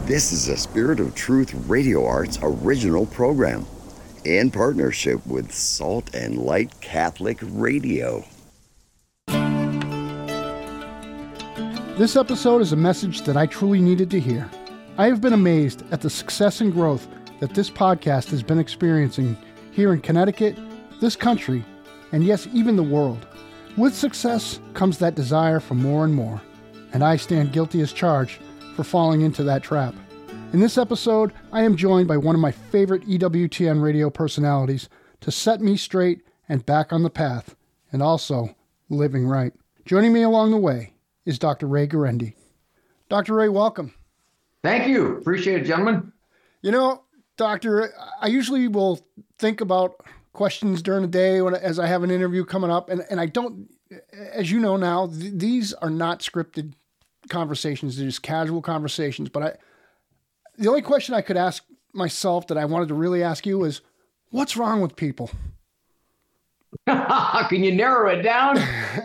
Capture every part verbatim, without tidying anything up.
This is a Spirit of Truth Radio Arts original program in partnership with Salt and Light Catholic Radio. This episode is a message that I truly needed to hear. I have been amazed at the success and growth that this podcast has been experiencing here in Connecticut, this country, and yes, even the world. With success comes that desire for more and more, and I stand guilty as charged for falling into that trap. In this episode, I am joined by one of my favorite E W T N radio personalities to set me straight and back on the path, and also living right. Joining me along the way is Doctor Ray Guarendi. Doctor Ray, welcome. Thank you. Appreciate it, gentlemen. You know, Doctor, I usually will think about questions during the day when, as I have an interview coming up, and, and I don't, as you know now, th- these are not scripted conversations. They're just casual conversations. But I, the only question I could ask myself that I wanted to really ask you is, what's wrong with people? Can you narrow it down?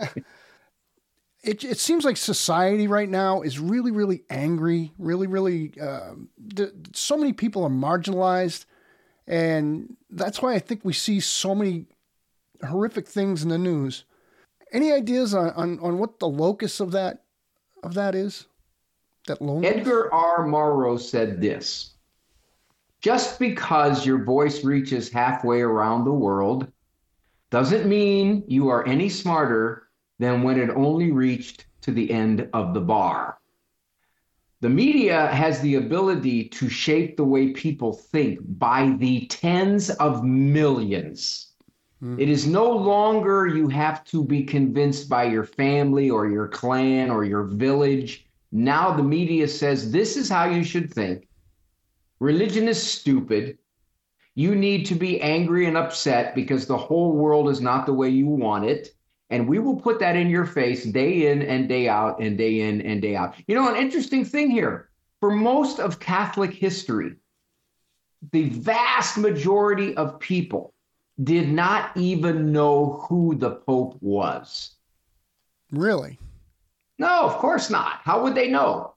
It, it seems like society right now is really, really angry, really, really, uh, th- so many people are marginalized. And that's why I think we see so many horrific things in the news. Any ideas on, on, on what the locus of that of that is? That loneliness? Edgar R. Morrow said this: just because your voice reaches halfway around the world doesn't mean you are any smarter than when it only reached to the end of the bar. The media has the ability to shape the way people think by the tens of millions. Mm. It is no longer you have to be convinced by your family or your clan or your village. Now the media says this is how you should think. Religion is stupid. You need to be angry and upset because the whole world is not the way you want it. And we will put that in your face day in and day out and day in and day out. You know, an interesting thing here, for most of Catholic history, the vast majority of people did not even know who the Pope was. Really? No, of course not. How would they know?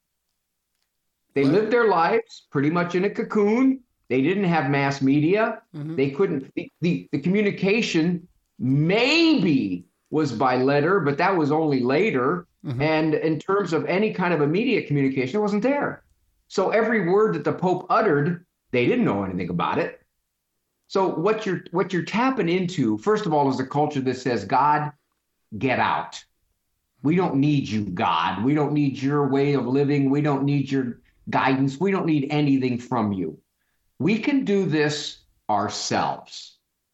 They what? lived their lives pretty much in a cocoon. They didn't have mass media. Mm-hmm. They couldn't, the, the, the communication maybe was by letter, but that was only later. Mm-hmm. And in terms of any kind of immediate communication, it wasn't there. So every word that the Pope uttered, they didn't know anything about it. So what you're what you're tapping into, first of all, is a culture that says, God, get out. We don't need you, God. We don't need your way of living. We don't need your guidance. We don't need anything from you. We can do this ourselves.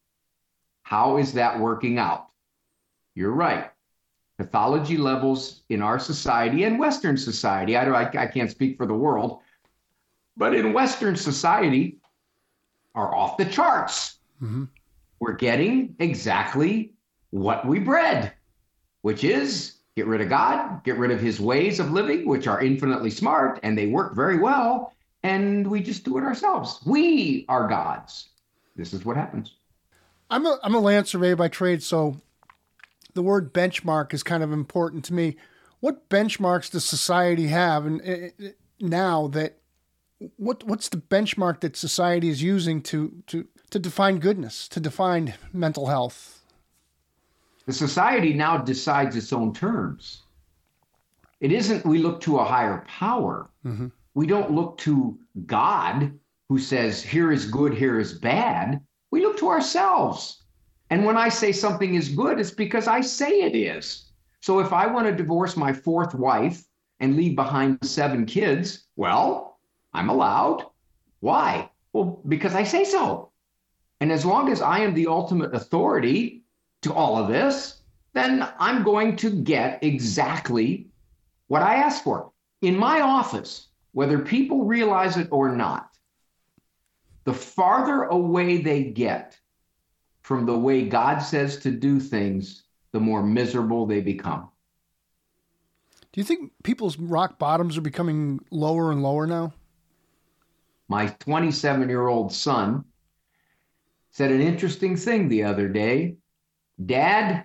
How is that working out? You're right. Pathology levels in our society and Western society, I, don't, I, I can't speak for the world, but in Western society are off the charts. Mm-hmm. We're getting exactly what we bred, which is get rid of God, get rid of his ways of living, which are infinitely smart and they work very well, and we just do it ourselves. We are gods. This is what happens. I'm a I'm a land surveyor by trade, so the word benchmark is kind of important to me. What benchmarks does society have, and uh, now that what what's the benchmark that society is using to to to define goodness, to define mental health? The society now decides its own terms. It isn't we look to a higher power. Mm-hmm. We don't look to God, who says here is good, here is bad. We look to ourselves. And when I say something is good, it's because I say it is. So if I want to divorce my fourth wife and leave behind seven kids, well, I'm allowed. Why? Well, because I say so. And as long as I am the ultimate authority to all of this, then I'm going to get exactly what I ask for. In my office, whether people realize it or not, the farther away they get from the way God says to do things, the more miserable they become. Do you think people's rock bottoms are becoming lower and lower now? My twenty-seven-year-old son said an interesting thing the other day. Dad,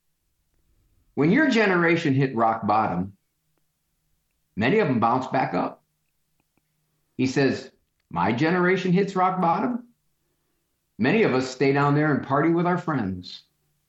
when your generation hit rock bottom, many of them bounced back up. He says, my generation hits rock bottom. Many of us stay down there and party with our friends.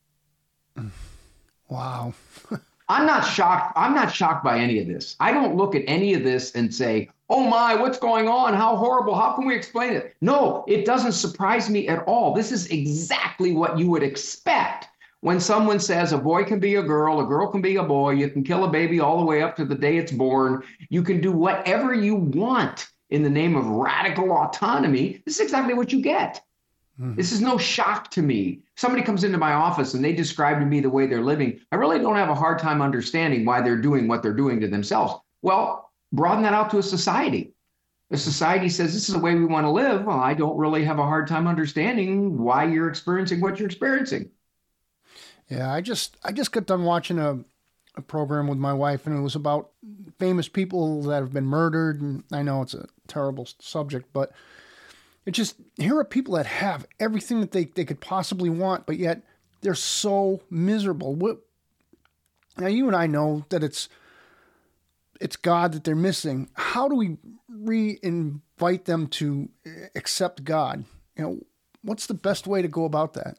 Wow. I'm not shocked. I'm not shocked by any of this. I don't look at any of this and say, oh my, what's going on? How horrible. How can we explain it? No, it doesn't surprise me at all. This is exactly what you would expect when someone says a boy can be a girl, a girl can be a boy, you can kill a baby all the way up to the day it's born. You can do whatever you want in the name of radical autonomy. This is exactly what you get. Mm-hmm. This is no shock to me. Somebody comes into my office and they describe to me the way they're living. I really don't have a hard time understanding why they're doing what they're doing to themselves. Well, broaden that out to a society. A society says this is the way we want to live. Well, I don't really have a hard time understanding why you're experiencing what you're experiencing. Yeah, I just I just got done watching a, a program with my wife, and it was about famous people that have been murdered. And I know it's a terrible subject, but it just, here are people that have everything that they, they could possibly want, but yet they're so miserable. What, now, you and I know that it's it's God that they're missing. How do we re-invite them to accept God? You know, what's the best way to go about that?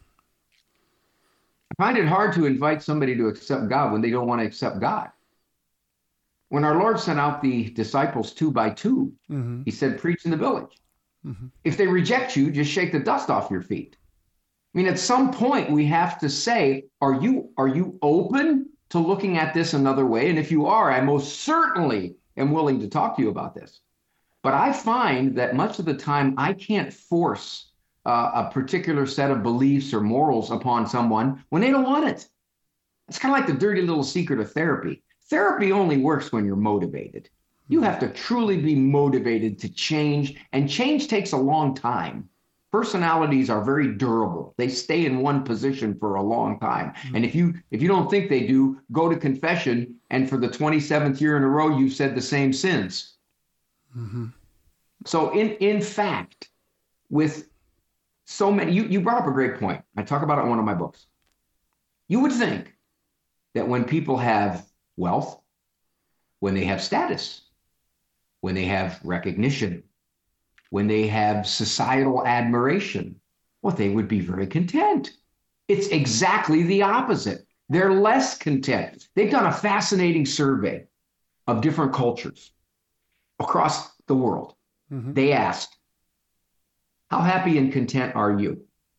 I find it hard to invite somebody to accept God when they don't want to accept God. When our Lord sent out the disciples two by two, mm-hmm. he said, preach in the village. Mm-hmm. If they reject you, just shake the dust off your feet. I mean, at some point we have to say, are you, are you open to looking at this another way? And if you are, I most certainly am willing to talk to you about this. But I find that much of the time I can't force uh, a particular set of beliefs or morals upon someone when they don't want it. It's kind of like the dirty little secret of therapy. Therapy only works when you're motivated. You have to truly be motivated to change, and change takes a long time. Personalities are very durable. They stay in one position for a long time. Mm-hmm. And if you if you don't think they do, go to confession, and for the twenty-seventh year in a row, you've said the same sins. Mm-hmm. So in, in fact, with so many, you, you brought up a great point. I talk about it in one of my books. You would think that when people have wealth, when they have status, when they have recognition, when they have societal admiration, well, they would be very content. It's exactly the opposite. They're less content. They've done a fascinating survey of different cultures across the world. Mm-hmm. They asked, how happy and content are you?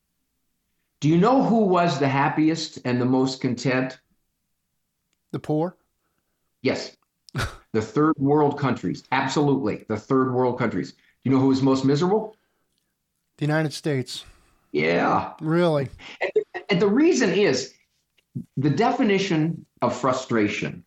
Do you know who was the happiest and the most content? The poor? Yes. The third world countries. Absolutely. The third world countries. Do you know who was most miserable? The United States. Yeah. Really? And, and the reason is the definition of frustration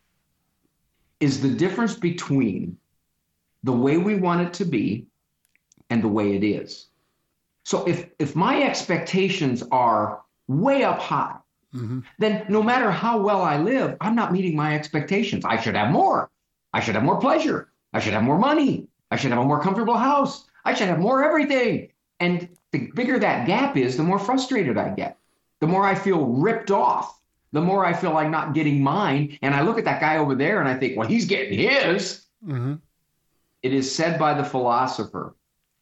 is the difference between the way we want it to be and the way it is. So if, if my expectations are way up high, mm-hmm. then no matter how well I live, I'm not meeting my expectations. I should have more. I should have more pleasure. I should have more money. I should have a more comfortable house. I should have more everything. And the bigger that gap is, the more frustrated I get. The more I feel ripped off. The more I feel like not getting mine. And I look at that guy over there and I think, well, he's getting his. Mm-hmm. It is said by the philosopher,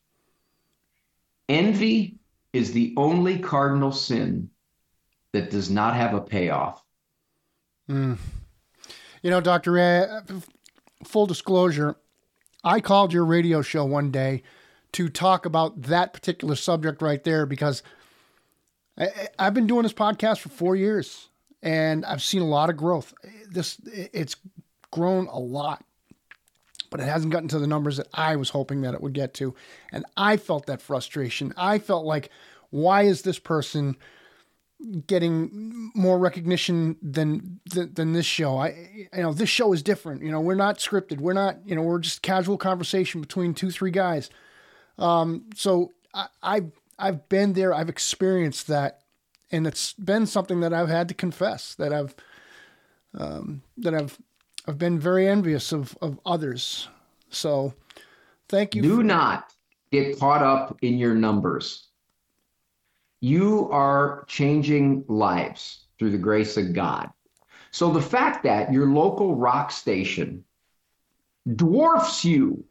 envy is the only cardinal sin that does not have a payoff. Mm. You know, Doctor Ray, full disclosure, I called your radio show one day to talk about that particular subject right there because I, I've been doing this podcast for four years and I've seen a lot of growth. This it's grown a lot, but it hasn't gotten to the numbers that I was hoping that it would get to. And I felt that frustration. I felt like, why is this person getting more recognition than, than, than this show? I, you know, this show is different. You know, we're not scripted. We're not, you know, we're just casual conversation between two, three guys. Um, so I, I've, I've been there. I've experienced that. And it's been something that I've had to confess that I've, um, that I've, I've been very envious of, of others. So thank you. Do for- not get caught up in your numbers. You are changing lives through the grace of God. So the fact that your local rock station dwarfs you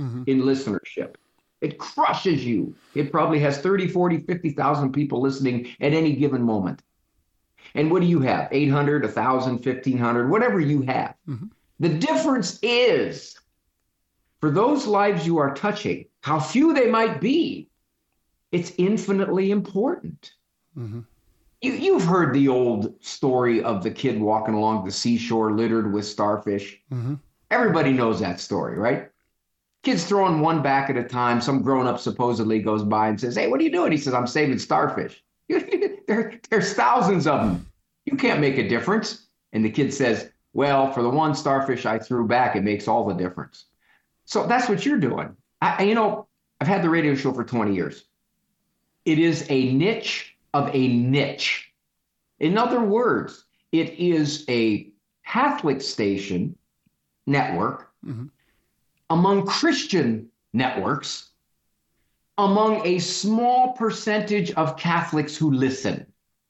mm-hmm. in listenership. It crushes you. It probably has thirty, forty, fifty thousand people listening at any given moment. And what do you have? eight hundred, one thousand, fifteen hundred, whatever you have. Mm-hmm. The difference is, for those lives you are touching, how few they might be, it's infinitely important. Mm-hmm. You, you've heard the old story of the kid walking along the seashore littered with starfish. Mm-hmm. Everybody knows that story, right? Kid's throwing one back at a time. Some grown-up supposedly goes by and says, hey, what are you doing? He says, I'm saving starfish. there, there's thousands of them. You can't make a difference. And the kid says, well, for the one starfish I threw back, it makes all the difference. So that's what you're doing. I, you know, I've had the radio show for twenty years. It is a niche of a niche. In other words, it is a Catholic station network, mm-hmm. among Christian networks, among a small percentage of Catholics who listen.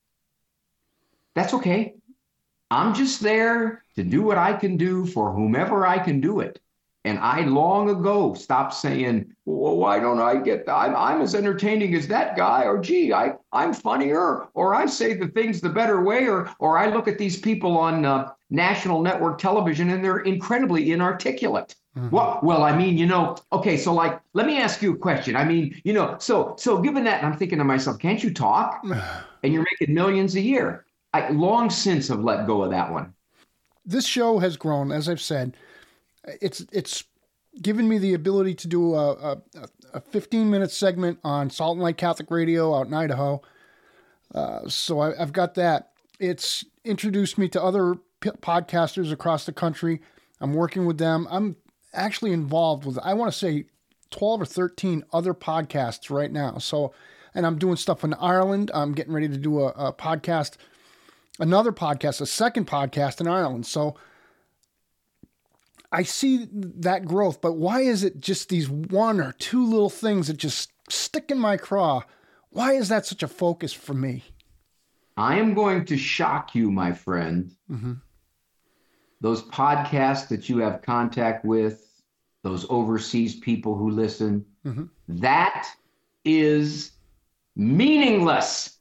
That's okay. I'm just there to do what I can do for whomever I can do it. And I long ago stopped saying, well, why don't I get that? I'm, I'm as entertaining as that guy, or gee, I, I'm funnier, or I say the things the better way, or, or I look at these people on uh, national network television and they're incredibly inarticulate. Mm-hmm. Well, well, I mean, you know, okay, so like, let me ask you a question. I mean, you know, so so given that, I'm thinking to myself, can't you talk? And you're making millions a year. I long since have let go of that one. This show has grown, as I've said. It's it's given me the ability to do a, a, a fifteen-minute segment on Salt and Light Catholic Radio out in Idaho. Uh, so I, I've got that. It's introduced me to other p- podcasters across the country. I'm working with them. I'm actually involved with, I want to say, twelve or thirteen other podcasts right now. So, and I'm doing stuff in Ireland. I'm getting ready to do a, a podcast, another podcast, a second podcast in Ireland. So I see that growth, but why is it just these one or two little things that just stick in my craw? Why is that such a focus for me? I am going to shock you, my friend. Mm-hmm. Those podcasts that you have contact with, those overseas people who listen, mm-hmm. that is meaningless.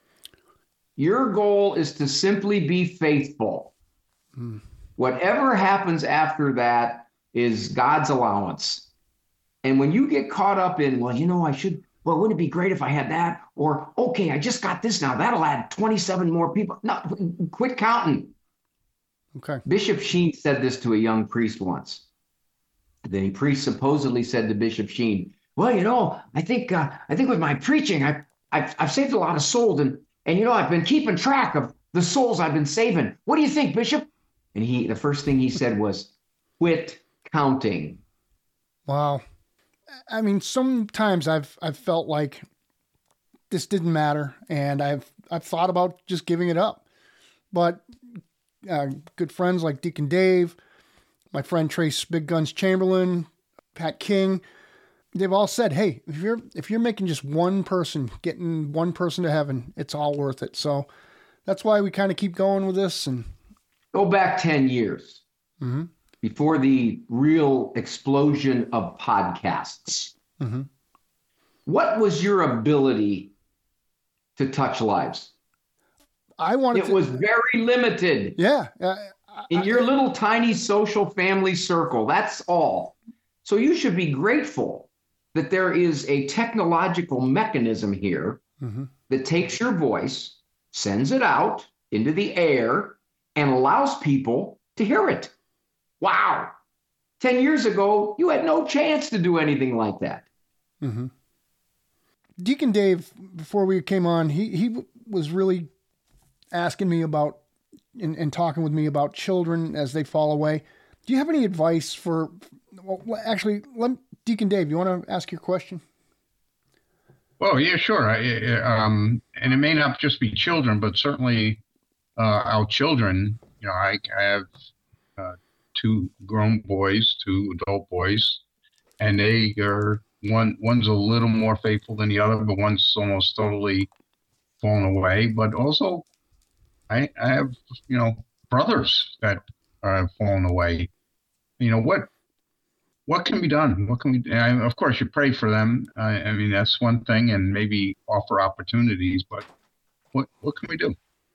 Your goal is to simply be faithful. Mm. Whatever happens after that is God's allowance. And when you get caught up in, well, you know, I should, well, wouldn't it be great if I had that? Or, okay, I just got this now. That'll add twenty-seven more people. No, quit counting. Okay. Bishop Sheen said this to a young priest once. The priest supposedly said to Bishop Sheen, well, you know, I think uh, I think with my preaching, I, I've, I've saved a lot of souls. And, and, you know, I've been keeping track of the souls I've been saving. What do you think, Bishop? And he, the first thing he said was, quit counting. Wow. I mean, sometimes I've I've felt like this didn't matter, and I've I've thought about just giving it up. But uh, good friends like Deacon Dave, my friend Trace Big Guns Chamberlain, Pat King, they've all said, "Hey, if you're if you're making just one person, getting one person to heaven, it's all worth it." So that's why we kind of keep going with this. And go back ten years. Mm-hmm. Before the real explosion of podcasts. Mm-hmm. What was your ability to touch lives? I wanted it to, was very limited. Yeah. Uh, In I, your little tiny social family circle, that's all. So you should be grateful that there is a technological mechanism here mm-hmm. that takes your voice, sends it out into the air, and allows people to hear it. Wow. Ten years ago, you had no chance to do anything like that. Mm-hmm. Deacon Dave, before we came on, he, he was really asking me about and, and talking with me about children as they fall away. Do you have any advice for, well, actually, let, Deacon Dave, you want to ask your question? Well, yeah, sure. I, um, and it may not just be children, but certainly uh, our children, you know, I, I have uh, two grown boys, two adult boys, and they are, one one's a little more faithful than the other, but one's almost totally fallen away. But also, I, I have, you know, brothers that have fallen away. You know, what what can be done? What can we? And of course, you pray for them. I, I mean, that's one thing, and maybe offer opportunities. But what what can we do?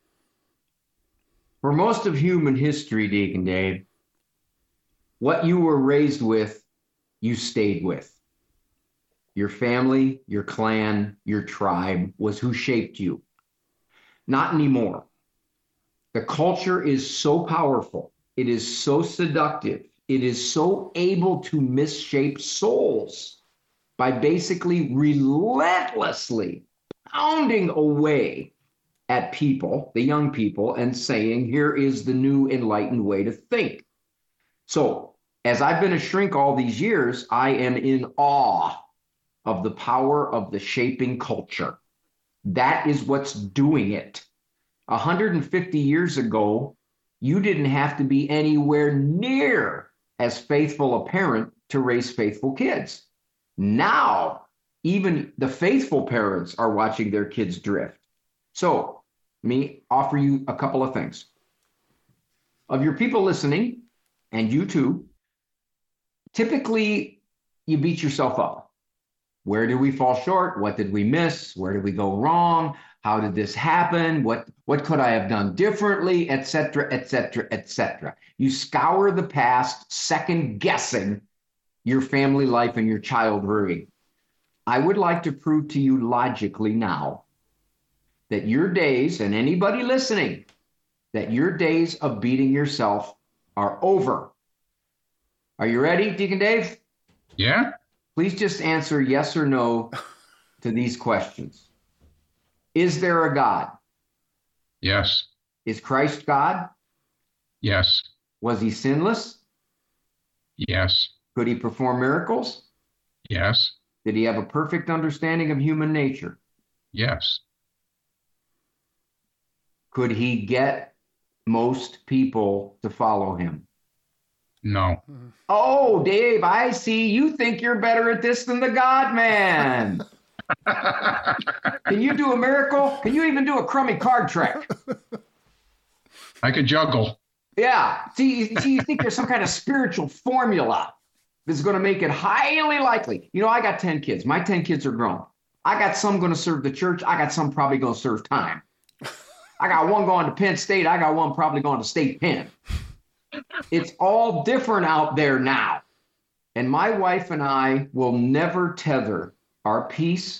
For most of human history, Deacon Dave, what you were raised with, you stayed with. Your family, your clan, your tribe was who shaped you. Not anymore. The culture is so powerful. It is so seductive. It is so able to misshape souls by basically relentlessly pounding away at people, the young people, and saying, here is the new enlightened way to think. So as I've been a shrink all these years, I am in awe of the power of the shaping culture. That is what's doing it. one hundred fifty years ago, you didn't have to be anywhere near as faithful a parent to raise faithful kids. Now, even the faithful parents are watching their kids drift. So, let me offer you a couple of things. Of your people listening, and you too, typically you beat yourself up. Where did we fall short? What did we miss? Where did we go wrong? How did this happen? What, what could I have done differently? Et cetera, et cetera, et cetera. You scour the past, second guessing your family life and your child rearing. I would like to prove to you logically now that your days, and anybody listening, that your days of beating yourself are over. Are you ready, Deacon Dave? Yeah. Please just answer yes or no to these questions. Is there a God? Yes. Is Christ God? Yes. Was he sinless? Yes. Could he perform miracles? Yes. Did he have a perfect understanding of human nature? Yes. Could he get most people to follow him? No. Oh, Dave, I see. You think you're better at this than the God man. Can you do a miracle? Can you even do a crummy card trick? I could juggle. Yeah. See, see, you think there's some kind of spiritual formula that's going to make it highly likely. You know, I got ten kids. My ten kids are grown. I got some going to serve the church. I got some probably going to serve time. I got one going to Penn State. I got one probably going to State Penn. It's all different out there now. And my wife and I will never tether our peace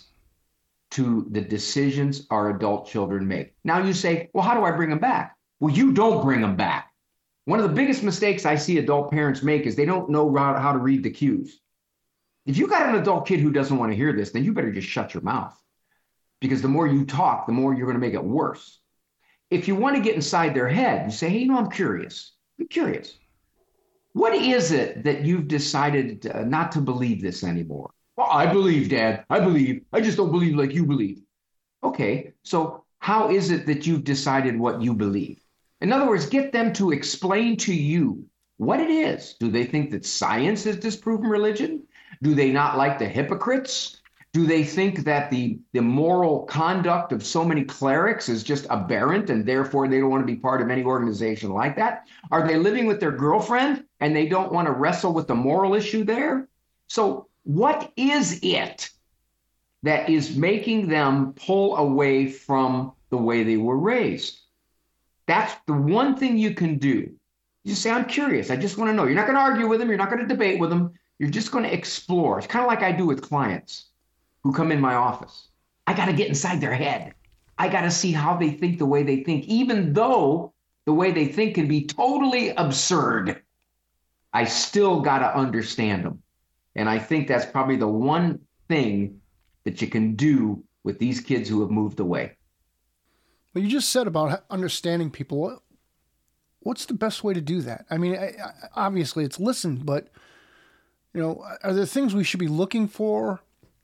to the decisions our adult children make. Now you say, well, how do I bring them back? Well, you don't bring them back. One of the biggest mistakes I see adult parents make is they don't know how to read the cues. If you got an adult kid who doesn't want to hear this, then you better just shut your mouth. Because the more you talk, the more you're going to make it worse. If you want to get inside their head, you say, hey, you know, I'm curious. I'm curious. What is it that you've decided uh, not to believe this anymore? Well, I believe, Dad. I believe. I just don't believe like you believe. Okay, so how is it that you've decided what you believe? In other words, get them to explain to you what it is. Do they think that science has disproven religion? Do they not like the hypocrites? Do they think that the, the moral conduct of so many clerics is just aberrant and therefore they don't want to be part of any organization like that? Are they living with their girlfriend and they don't want to wrestle with the moral issue there? So what is it that is making them pull away from the way they were raised? That's the one thing you can do. You say, I'm curious. I just want to know. You're not going to argue with them. You're not going to debate with them. You're just going to explore. It's kind of like I do with clients who come in my office. I got to get inside their head. I got to see how they think the way they think, even though the way they think can be totally absurd. I still got to understand them. And I think that's probably the one thing that you can do with these kids who have moved away. Well, you just said about understanding people. What's the best way to do that? I mean, obviously it's listen, but, you know, are there things we should be looking for?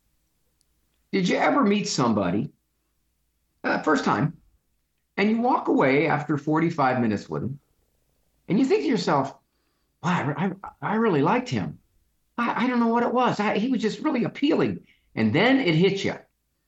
Did you ever meet somebody, uh, first time, and you walk away after forty-five minutes with them, and you think to yourself, wow, I, I really liked him. I, I don't know what it was. I, he was just really appealing. And then it hits you.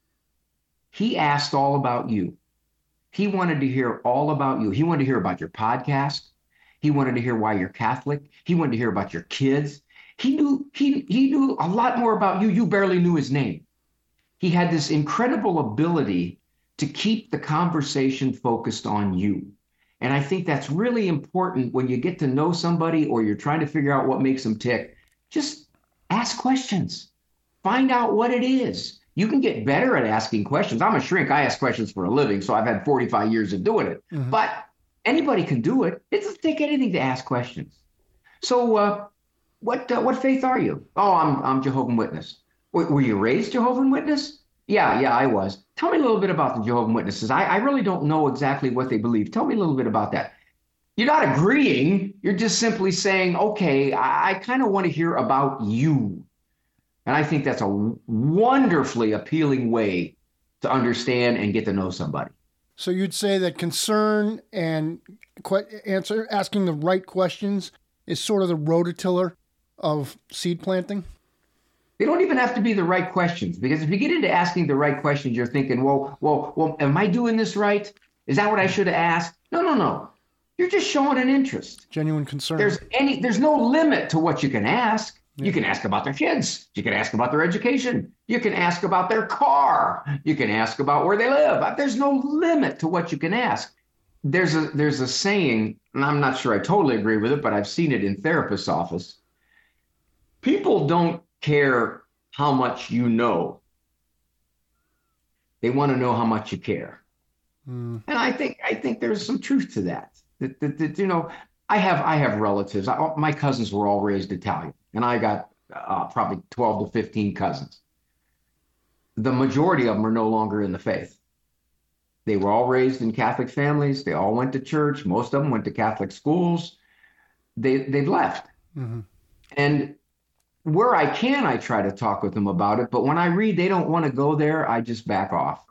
He asked all about you. He wanted to hear all about you. He wanted to hear about your podcast. He wanted to hear why you're Catholic. He wanted to hear about your kids. He knew he he knew a lot more about you. You barely knew his name. He had this incredible ability to keep the conversation focused on you. And I think that's really important when you get to know somebody or you're trying to figure out what makes them tick. Just ask questions. Find out what it is. You can get better at asking questions. I'm a shrink. I ask questions for a living, so I've had forty-five years of doing it. Mm-hmm. But anybody can do it. It doesn't take anything to ask questions. So uh, what uh, what faith are you? Oh, I'm I'm Jehovah's Witness. W- were you raised Jehovah's Witness? Yeah, yeah, I was. Tell me a little bit about the Jehovah's Witnesses. I, I really don't know exactly what they believe. Tell me a little bit about that. You're not agreeing. You're just simply saying, okay, I, I kind of want to hear about you. And I think that's a wonderfully appealing way to understand and get to know somebody. So you'd say that concern and que- answer, asking the right questions is sort of the rototiller of seed planting? They don't even have to be the right questions, because if you get into asking the right questions, you're thinking, well, well, well, am I doing this right? Is that what I should have asked? No, no, no. You're just showing an interest. Genuine concern. There's any, there's no limit to what you can ask. Yeah. You can ask about their kids. You can ask about their education. You can ask about their car. You can ask about where they live. There's no limit to what you can ask. There's a there's a saying, and I'm not sure I totally agree with it, but I've seen it in therapist's office. People don't care how much you know. They want to know how much you care. Mm. And I think I think there's some truth to that. That, that, that you know, I have I have relatives. I, my cousins were all raised Italian. And I got uh, probably twelve to fifteen cousins. The majority of them are no longer in the faith. They were all raised in Catholic families. They all went to church. Most of them went to Catholic schools. They, they've left. Mm-hmm. And where I can, I try to talk with them about it. But when I read they don't want to go there, I just back off.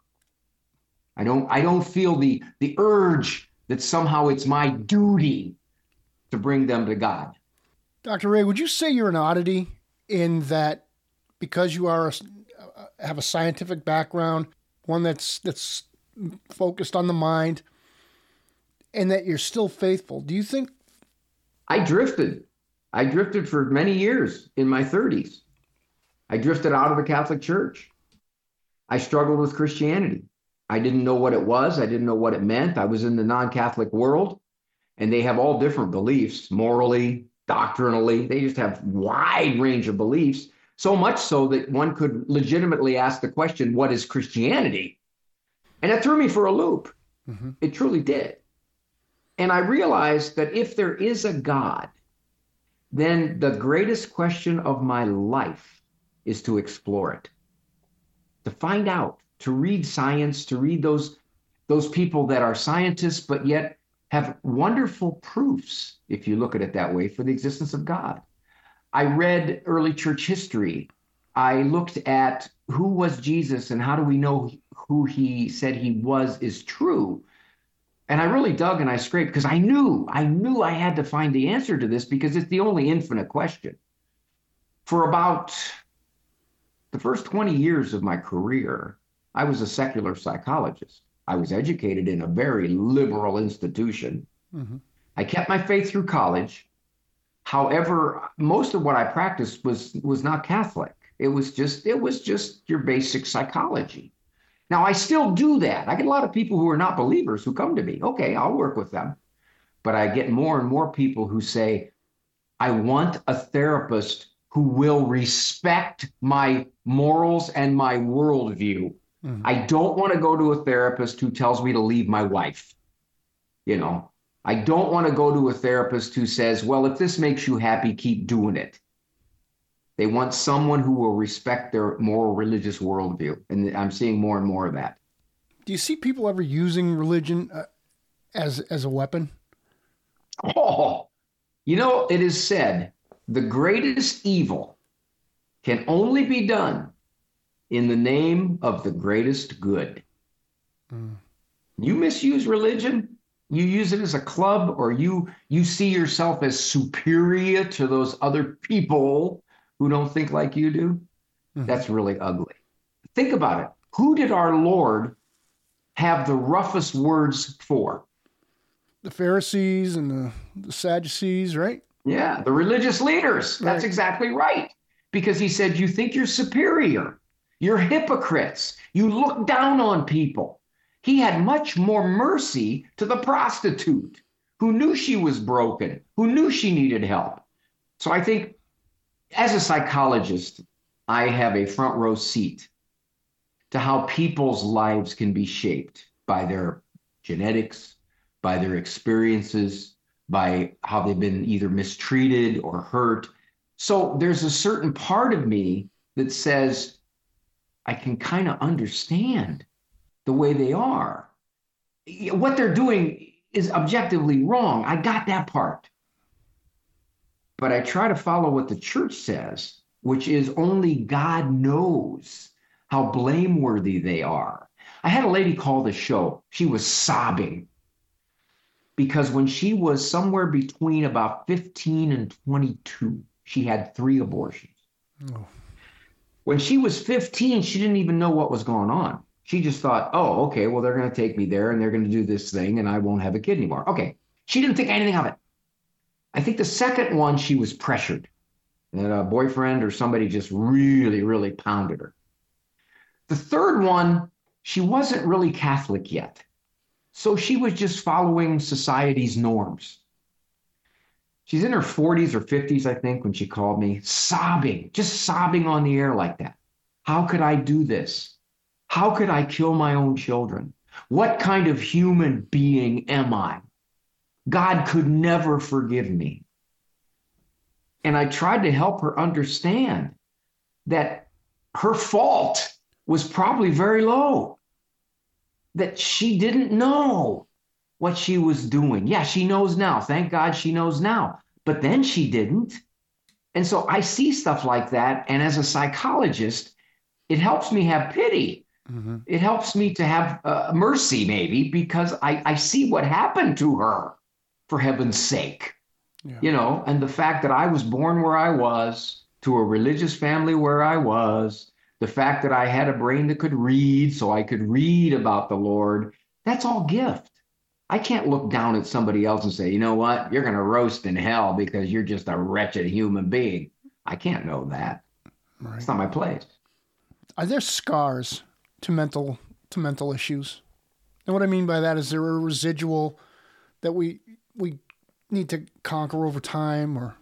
I don't, I don't feel the, the urge that somehow it's my duty to bring them to God. Doctor Ray, would you say you're an oddity in that because you are a, have a scientific background, one that's that's focused on the mind, and that you're still faithful? Do you think? I drifted. I drifted for many years in my thirties. I drifted out of the Catholic Church. I struggled with Christianity. I didn't know what it was. I didn't know what it meant. I was in the non-Catholic world, and they have all different beliefs, morally, doctrinally. They just have wide range of beliefs, so much so that one could legitimately ask the question, what is Christianity? And it threw me for a loop. Mm-hmm. It truly did. And I realized that if there is a God, then the greatest question of my life is to explore it, to find out, to read science, to read those, those people that are scientists, but yet have wonderful proofs, if you look at it that way, for the existence of God. I read early church history. I looked at who was Jesus and how do we know who he said he was is true. And I really dug and I scraped because I knew, I knew I had to find the answer to this because it's the only infinite question. For about the first twenty years of my career, I was a secular psychologist. I was educated in a very liberal institution. Mm-hmm. I kept my faith through college. However, most of what I practiced was was not Catholic. It was just it was just your basic psychology. Now, I still do that. I get a lot of people who are not believers who come to me. Okay, I'll work with them. But I get more and more people who say, I want a therapist who will respect my morals and my worldview. Mm-hmm. I don't want to go to a therapist who tells me to leave my wife. You know, I don't want to go to a therapist who says, well, if this makes you happy, keep doing it. They want someone who will respect their moral religious worldview. And I'm seeing more and more of that. Do you see people ever using religion uh, as, as a weapon? Oh, you know, it is said the greatest evil can only be done in the name of the greatest good. Mm. You misuse religion, you use it as a club, or you you see yourself as superior to those other people who don't think like you do, mm. that's really ugly. Think about it. Who did our Lord have the roughest words for? The Pharisees and the, the Sadducees, right? Yeah, the religious leaders. That's Right. exactly right. Because he said, you think you're superior. You're hypocrites. You look down on people. He had much more mercy to the prostitute who knew she was broken, who knew she needed help. So I think as a psychologist, I have a front row seat to how people's lives can be shaped by their genetics, by their experiences, by how they've been either mistreated or hurt. So there's a certain part of me that says, I can kind of understand the way they are. What they're doing is objectively wrong. I got that part. But I try to follow what the church says, which is only God knows how blameworthy they are. I had a lady call the show. She was sobbing because when she was somewhere between about fifteen and twenty-two, she had three abortions. Oh. When she was fifteen, she didn't even know what was going on. She just thought, oh, okay, well, they're going to take me there and they're going to do this thing and I won't have a kid anymore. Okay. She didn't think anything of it. I think the second one, she was pressured. And a boyfriend or somebody just really, really pounded her. The third one, she wasn't really Catholic yet. So she was just following society's norms. She's in her forties or fifties, I think, when she called me, sobbing, just sobbing on the air like that. How could I do this? How could I kill my own children? What kind of human being am I? God could never forgive me. And I tried to help her understand that her fault was probably very low, that she didn't know what she was doing. Yeah, she knows now. Thank God she knows now. But then she didn't. And so I see stuff like that. And as a psychologist, it helps me have pity. Mm-hmm. It helps me to have uh, mercy, maybe, because I, I see what happened to her, for heaven's sake. Yeah. You know, and the fact that I was born where I was, to a religious family where I was, the fact that I had a brain that could read, so I could read about the Lord, that's all gift. I can't look down at somebody else and say, you know what, you're going to roast in hell because you're just a wretched human being. I can't know that. Right. It's not my place. Are there scars to mental to mental issues? And what I mean by that is there a residual that we we need to conquer over time, or?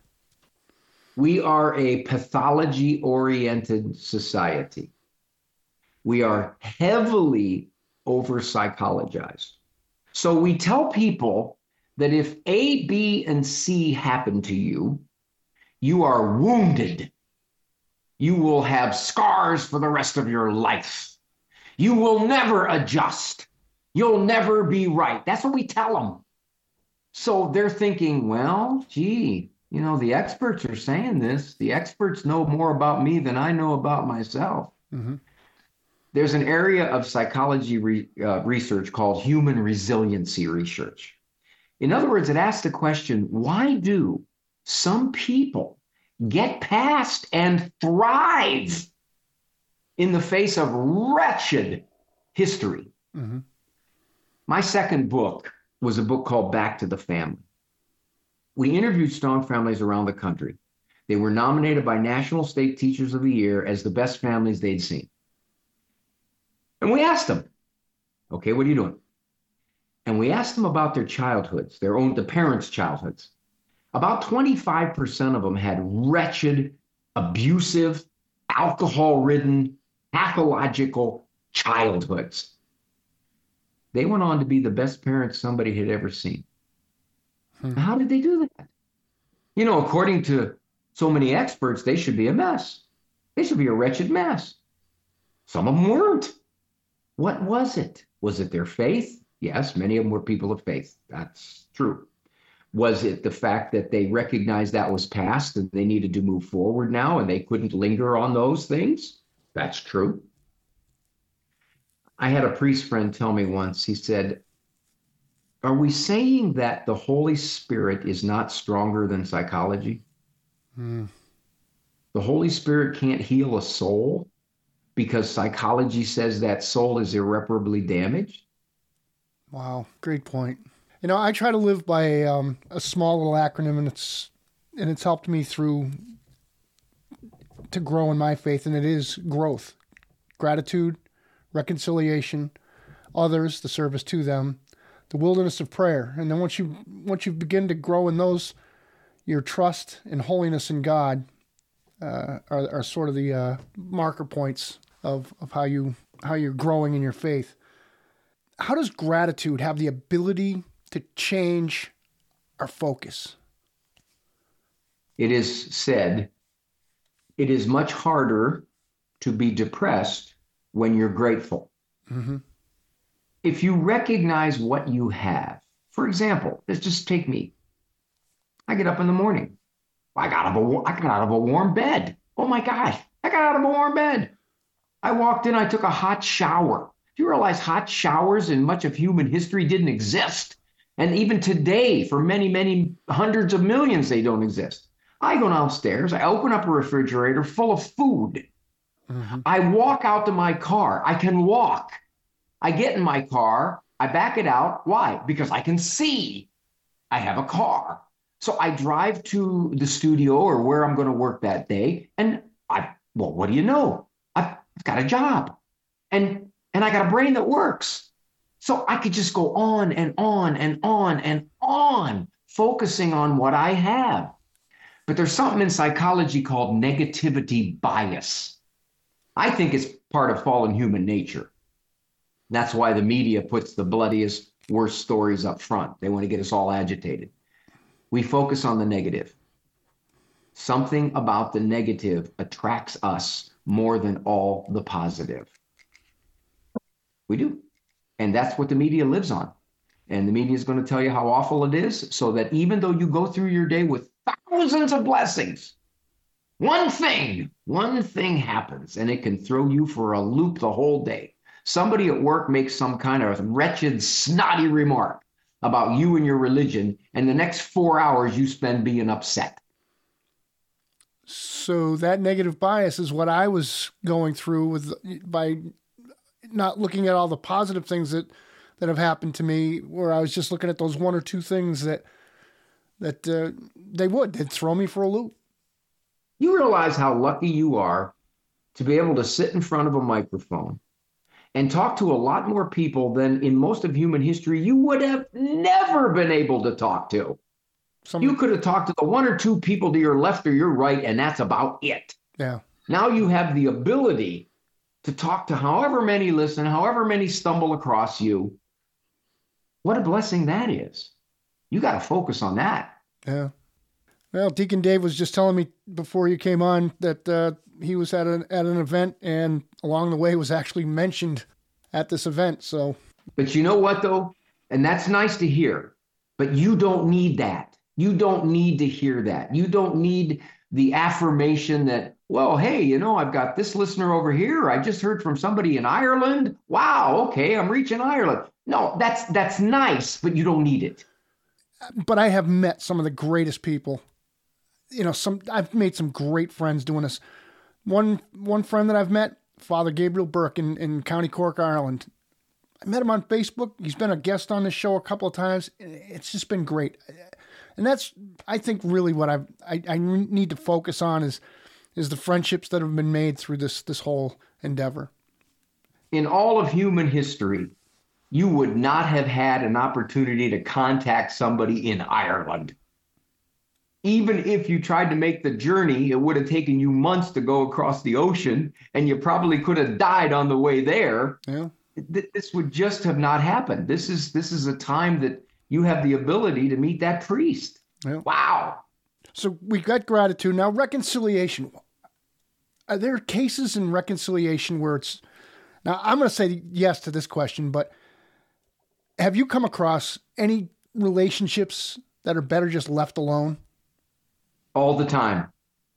We are a pathology-oriented society. We are heavily over-psychologized. So we tell people that if A, B, and C happen to you, you are wounded. You will have scars for the rest of your life. You will never adjust. You'll never be right. That's what we tell them. So they're thinking, well, gee, you know, the experts are saying this. The experts know more about me than I know about myself. Mm-hmm. There's an area of psychology re, uh, research called human resiliency research. In other words, it asks the question, why do some people get past and thrive in the face of wretched history? Mm-hmm. My second book was a book called Back to the Family. We interviewed strong families around the country. They were nominated by National State Teachers of the Year as the best families they'd seen. And we asked them, okay, what are you doing? And we asked them about their childhoods, their own, the parents' childhoods. About twenty-five percent of them had wretched, abusive, alcohol-ridden, pathological childhoods. They went on to be the best parents somebody had ever seen. Hmm. How did they do that? You know, according to so many experts, they should be a mess. They should be a wretched mess. Some of them weren't. What was it? Was it their faith? Yes, many of them were people of faith. That's true. Was it the fact that they recognized that was past and they needed to move forward now and they couldn't linger on those things? That's true. I had a priest friend tell me once, he said, are we saying that the Holy Spirit is not stronger than psychology? Hmm. The Holy Spirit can't heal a soul because psychology says that soul is irreparably damaged? Wow, great point. You know, I try to live by um, a small little acronym, and it's and it's helped me through to grow in my faith, and it is growth, gratitude, reconciliation, others, the service to them, the wilderness of prayer. And then once you once you begin to grow in those, your trust and holiness in God uh, are, are sort of the uh, marker points of, of how you how you're growing in your faith. How does gratitude have the ability to change our focus? It is said, it is much harder to be depressed when you're grateful. Mm-hmm. If you recognize what you have, for example, let's just take me. I get up in the morning. I got out of a, I got out of a warm bed. Oh my gosh, I got out of a warm bed. I walked in, I took a hot shower. Do you realize hot showers in much of human history didn't exist? And even today, for many, many hundreds of millions, they don't exist. I go downstairs, I open up a refrigerator full of food. Mm-hmm. I walk out to my car. I can walk. I get in my car. I back it out. Why? Because I can see. I have a car. So I drive to the studio or where I'm going to work that day. And I, well, what do you know? I've got a job. And and I got a brain that works. So I could just go on and on and on and on, focusing on what I have. But there's something in psychology called negativity bias. I think it's part of fallen human nature. That's why the media puts the bloodiest, worst stories up front. They want to get us all agitated. We focus on the negative. Something about the negative attracts us more than all the positive. We do. And that's what the media lives on. And the media is going to tell you how awful it is, so that even though you go through your day with thousands of blessings, one thing, one thing happens, and it can throw you for a loop the whole day. Somebody at work makes some kind of wretched, snotty remark about you and your religion, and the next four hours you spend being upset. So that negative bias is what I was going through with by not looking at all the positive things that, that have happened to me, where I was just looking at those one or two things that that uh, they would. They'd throw me for a loop. You realize how lucky you are to be able to sit in front of a microphone and talk to a lot more people than in most of human history you would have never been able to talk to. Some... You could have talked to the one or two people to your left or your right, and that's about it. Yeah. Now you have the ability to talk to however many listen, however many stumble across you. What a blessing that is. You got to focus on that. Yeah. Well, Deacon Dave was just telling me before you came on that uh, he was at an at an event, and along the way was actually mentioned at this event. So, but you know what though, and that's nice to hear. But you don't need that. You don't need to hear that. You don't need the affirmation that, well, hey, you know, I've got this listener over here. I just heard from somebody in Ireland. Wow, okay, I'm reaching Ireland. No, that's that's nice, but you don't need it. But I have met some of the greatest people. You know, some I've made some great friends doing this. One one friend that I've met, Father Gabriel Burke in, in County Cork, Ireland. I met him on Facebook. He's been a guest on this show a couple of times. It's just been great. And that's, I think, really what I've, I I need to focus on is is the friendships that have been made through this this whole endeavor. In all of human history, you would not have had an opportunity to contact somebody in Ireland. Even if you tried to make the journey, it would have taken you months to go across the ocean, and you probably could have died on the way there. Yeah. This would just have not happened. This is this is a time that you have the ability to meet that priest. Yeah. Wow. So we've got gratitude. Now, reconciliation. Are there cases in reconciliation where it's... Now, I'm going to say yes to this question, but have you come across any relationships that are better just left alone? All the time.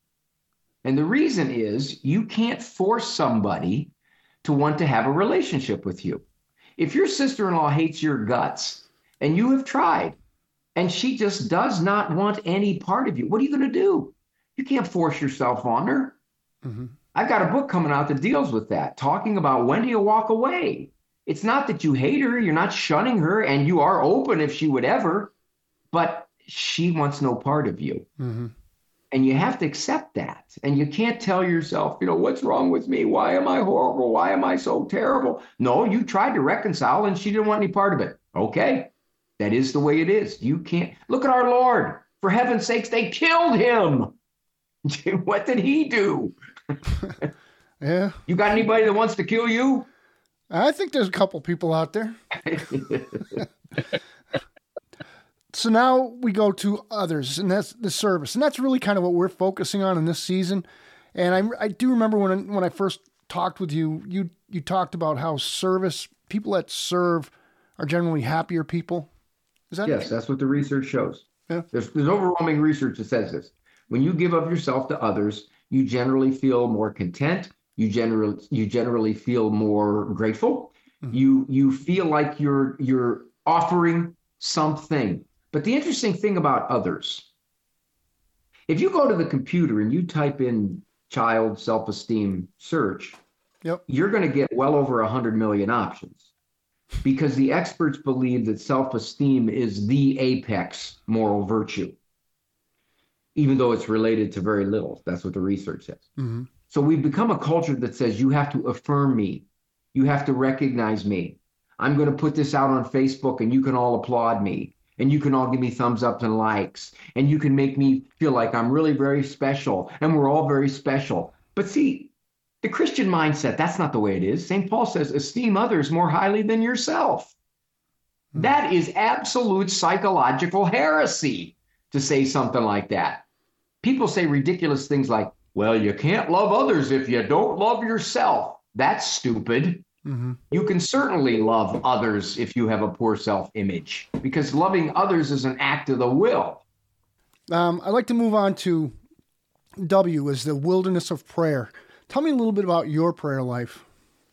And the reason is you can't force somebody to want to have a relationship with you. If your sister-in-law hates your guts and you have tried and she just does not want any part of you, what are you going to do? You can't force yourself on her. Mm-hmm. I've got a book coming out that deals with that, talking about when do you walk away? It's not that you hate her, you're not shunning her, and you are open if she would ever, but she wants no part of you. Mm-hmm. And you have to accept that. And you can't tell yourself, you know, what's wrong with me? Why am I horrible? Why am I so terrible? No, you tried to reconcile and she didn't want any part of it. Okay, that is the way it is. You can't. Look at our Lord. For heaven's sakes, they killed him. What did he do? Yeah. You got anybody that wants to kill you? I think there's a couple people out there. So now we go to others, and that's the service. And that's really kind of what we're focusing on in this season. And I, I do remember when I, when I first talked with you, you you talked about how service, people that serve are generally happier people. Is that Yes, that's what the research shows. Yeah. There's, there's overwhelming research that says this. When you give of yourself to others, you generally feel more content. You generally you generally feel more grateful. Mm-hmm. You you feel like you're you're offering something. But the interesting thing about others, if you go to the computer and you type in child self-esteem search, yep. you're going to get well over one hundred million options, because the experts believe that self-esteem is the apex moral virtue, even though it's related to very little. That's what the research says. Mm-hmm. So we've become a culture that says you have to affirm me. You have to recognize me. I'm going to put this out on Facebook and you can all applaud me. And you can all give me thumbs up and likes. And you can make me feel like I'm really very special. And we're all very special. But see, the Christian mindset, that's not the way it is. Saint Paul says, esteem others more highly than yourself. Hmm. That is absolute psychological heresy to say something like that. People say ridiculous things like, well, you can't love others if you don't love yourself. That's stupid. Mm-hmm. You can certainly love others if you have a poor self-image, because loving others is an act of the will. Um, I'd like to move on to W, is the wilderness of prayer. Tell me a little bit about your prayer life.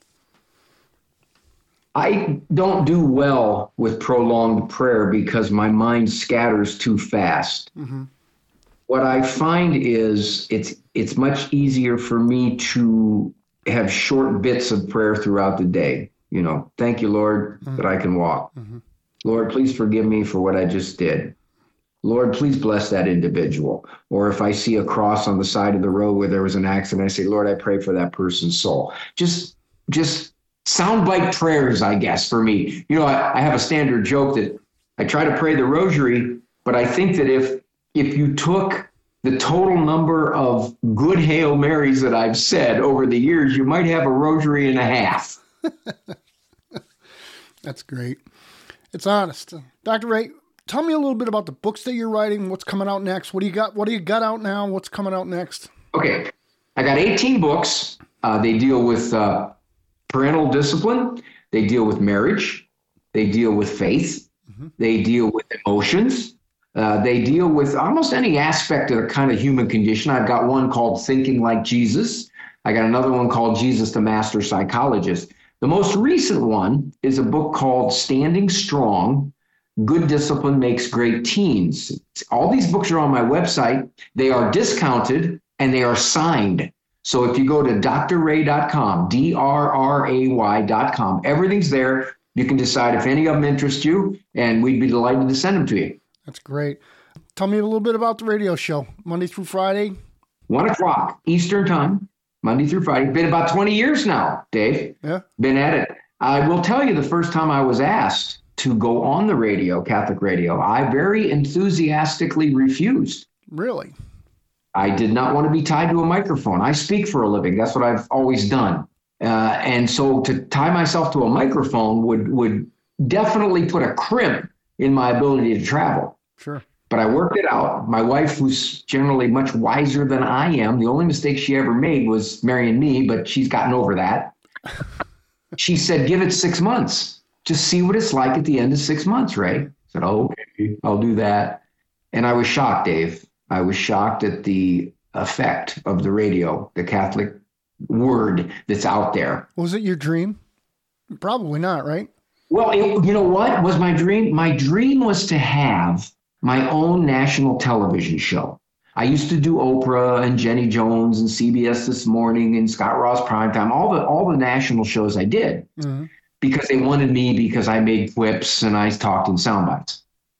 I don't do well with prolonged prayer because my mind scatters too fast. Mm-hmm. What I find is it's it's much easier for me to have short bits of prayer throughout the day. You know, thank you, Lord, mm-hmm. that I can walk. Mm-hmm. Lord, please forgive me for what I just did. Lord, please bless that individual. Or if I see a cross on the side of the road where there was an accident, I say, Lord, I pray for that person's soul. Just, just soundbite prayers, I guess, for me. You know, I, I have a standard joke that I try to pray the rosary, but I think that if if you took the total number of good Hail Marys that I've said over the years, you might have a rosary and a half. That's great. It's honest. Doctor Ray, tell me a little bit about the books that you're writing. What's coming out next? What do you got? What do you got out now? What's coming out next? Okay. I got eighteen books. Uh, they deal with uh, parental discipline. They deal with marriage. They deal with faith. Mm-hmm. They deal with emotions. Uh, they deal with almost any aspect of the kind of human condition. I've got one called Thinking Like Jesus. I got another one called Jesus the Master Psychologist. The most recent one is a book called Standing Strong, Good Discipline Makes Great Teens. All these books are on my website. They are discounted and they are signed. So if you go to D R ray dot com, D R R A Y dot com, everything's there. You can decide if any of them interest you, and we'd be delighted to send them to you. That's great. Tell me a little bit about the radio show, Monday through Friday. One o'clock Eastern time, Monday through Friday. Been about twenty years now, Dave. Yeah. Been at it. I will tell you, the first time I was asked to go on the radio, Catholic radio, I very enthusiastically refused. Really? I did not want to be tied to a microphone. I speak for a living. That's what I've always done. Uh, and so to tie myself to a microphone would would definitely put a crimp in my ability to travel. Sure. But I worked it out. My wife, who's generally much wiser than I am, the only mistake she ever made was marrying me, but she's gotten over that. She said, give it six months. Just see what it's like at the end of six months, Ray. I said, oh, okay, I'll do that. And I was shocked, Dave. I was shocked at the effect of the radio, the Catholic word that's out there. Was it your dream? Probably not, right? Well, it, you know what was my dream? My dream was to have my own national television show. I used to do Oprah and Jenny Jones and C B S This Morning and Scott Ross Primetime, all the all the national shows I did, mm-hmm. because they wanted me because I made quips and I talked in sound bites.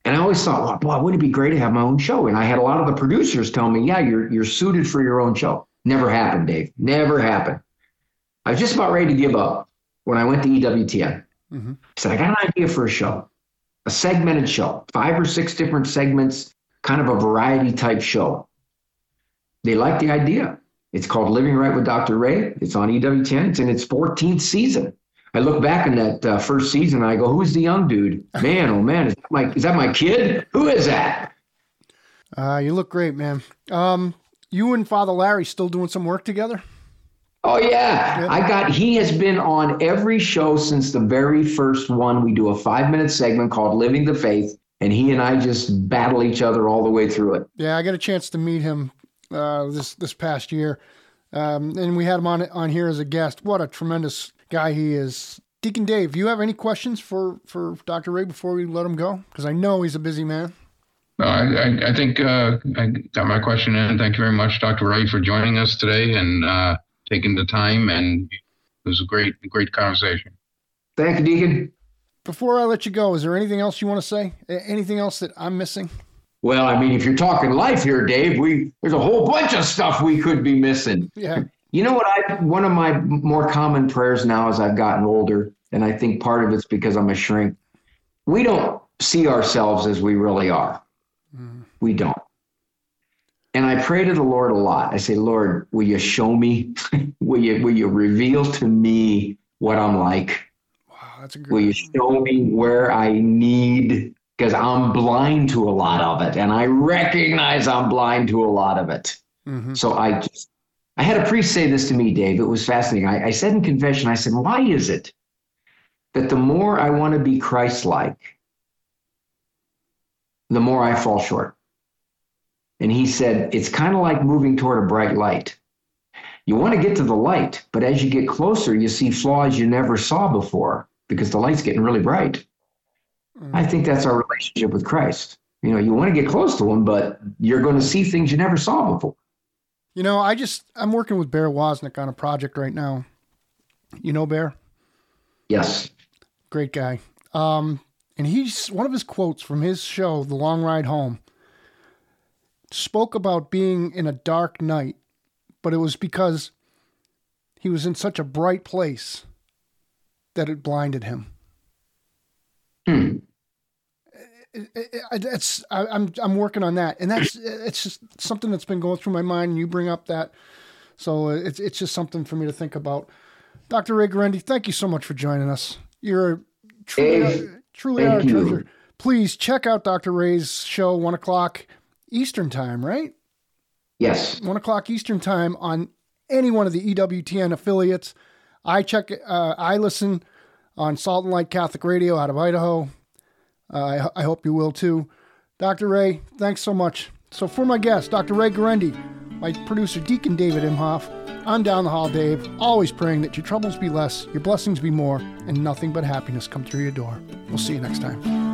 And I always thought, well, boy, wouldn't it be great to have my own show? And I had a lot of the producers tell me, yeah, you're you're suited for your own show. Never happened, Dave. Never happened. I was just about ready to give up when I went to E W T N. Mm-hmm. I said, I got an idea for a show, a segmented show, five or six different segments, kind of a variety type show. They liked the idea. It's called Living Right with Doctor Ray. It's on E W T N. It's in its fourteenth season. I look back in that uh, first season and I go, who's the young dude? Man, oh man, is that my, is that my kid? Who is that? Uh, you look great, man. Um, you and Father Larry still doing some work together? Oh, yeah. Yep. I got, he has been on every show since the very first one. We do a five minute segment called Living the Faith, and he and I just battle each other all the way through it. Yeah, I got a chance to meet him uh, this this past year, um, and we had him on on here as a guest. What a tremendous guy he is. Deacon Dave, you have any questions for, for Doctor Ray before we let him go? Because I know he's a busy man. No, I, I think uh, I got my question in. Thank you very much, Doctor Ray, for joining us today and uh, taking the time. And it was a great, great conversation. Thank you, Deacon. Before I let you go, is there anything else you want to say? Anything else that I'm missing? Well, I mean, if you're talking life here, Dave, we there's a whole bunch of stuff we could be missing. Yeah. You know what? I one of my more common prayers now as I've gotten older, and I think part of it's because I'm a shrink, we don't see ourselves as we really are. Mm. We don't. And I pray to the Lord a lot. I say, Lord, will you show me? will you will you reveal to me what I'm like? Wow, that's a good Will you show me where I need? Because I'm blind to a lot of it, and I recognize I'm blind to a lot of it. Mm-hmm. So I just. I had a priest say this to me, Dave. It was fascinating. I, I said in confession, I said, why is it that the more I want to be Christ-like, the more I fall short? And he said, it's kind of like moving toward a bright light. You want to get to the light, but as you get closer, you see flaws you never saw before because the light's getting really bright. Mm-hmm. I think that's our relationship with Christ. You know, you want to get close to him, but you're going to see things you never saw before. You know, I just, I'm working with Bear Wozniak on a project right now. You know Bear? Yes. Great guy. Um, and he's, one of his quotes from his show, The Long Ride Home, spoke about being in a dark night, but it was because he was in such a bright place that it blinded him. Hmm. It, it, it, it's I, I'm I'm working on that, and that's it's just something that's been going through my mind. And you bring up that, so it's it's just something for me to think about. Doctor Ray Guarendi, thank you so much for joining us. You're truly hey, truly our treasure. Please check out Doctor Ray's show, one o'clock Eastern time, right? Yes, one o'clock Eastern time on any one of the E W T N affiliates. I check. Uh, I listen on Salt and Light Catholic Radio out of Idaho. Uh, I, I hope you will too. Doctor Ray, thanks so much. So for my guest, Doctor Ray Guarendi, my producer, Deacon David Imhoff, I'm Down the Hall Dave, always praying that your troubles be less, your blessings be more, and nothing but happiness come through your door. We'll see you next time.